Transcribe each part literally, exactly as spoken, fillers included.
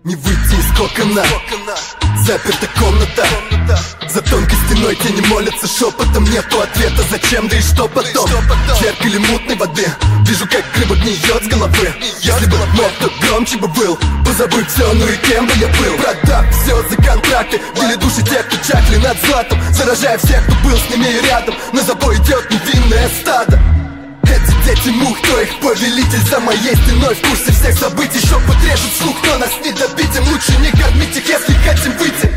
Не выйти из кокона, заперта комната. За тонкой стеной тени молятся шепотом. Нету ответа, зачем, да и что потом. В зеркале мутной воды вижу, как рыба гниет с головы. Если бы мог, то громче бы был. Позабыть все, ну и кем бы я был. Продав все за контракты, били души те, кто чакли над златом, заражая всех, кто был с ними рядом. На забой идет невинное стадо. Эти дети мух, кто их повелитель за моей спиной, в курсе всех событий. Шепот режет слух, но нас не добить. Им лучше не кормить их, если хотим выйти.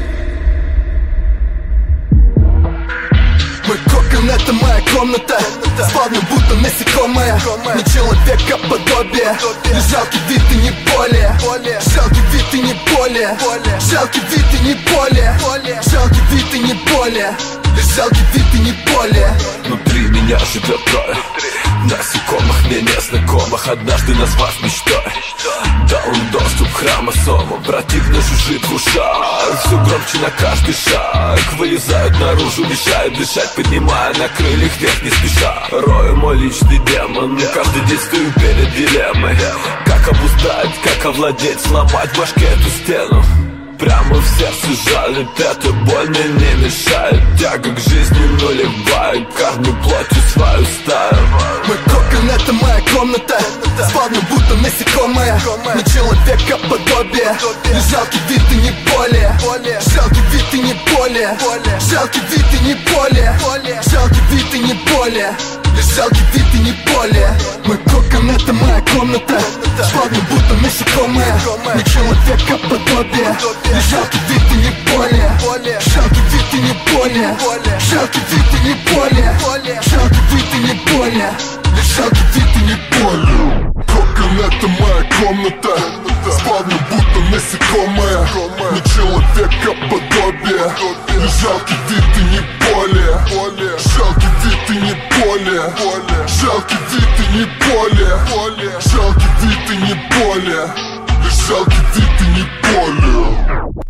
Мой кокон — это моя комната, спавню будто насекомое. Не человек, а подобие. Не жалкий вид и не более. Жалкий вид и не более. Жалкий вид и не более. Жалкий вид и не более. Жалкий вид и не более. Внутри меня живет трое насекомых, мне незнакомых, однажды назвав мечтой. Дал им доступ к хромосомам, противно жужжит в ушах. Все громче на каждый шаг. Вылезают наружу, мешают дышать, поднимая на крыльях вверх не спеша. Рою мой личный демон, каждый день стою перед дилеммой. Как обуздать, как овладеть, сломать в башке эту стену. Прямо в сердце жалит, эта боль мне не мешает. Тяга к жизни нулевая, кормлю плотью свою стаю. Мой кокон — это моя комната, спавню будто насекомое. Не человек, а подобие. Не жалкий вид и не более. Жалкий вид и не более. Жалкий вид и не более. Жалкий вид и не более. Жалкий вид и не более. Мой кокон — это моя комната, спавню будто насекомое. Не человек, а подобие. Не жалкий вид и не более. Жалкий вид и не более. Жалкий вид и не более. Жалкий вид и не более. Жалкий вид и не более. Кокон — это моя комната, спавню будто насекомое. Не человек, а подобие. Не жалкий вид и не более. Жалкий вид и не более. Жалкий вид и не более. Жалкий вид и не более. Жалкий вид и не более.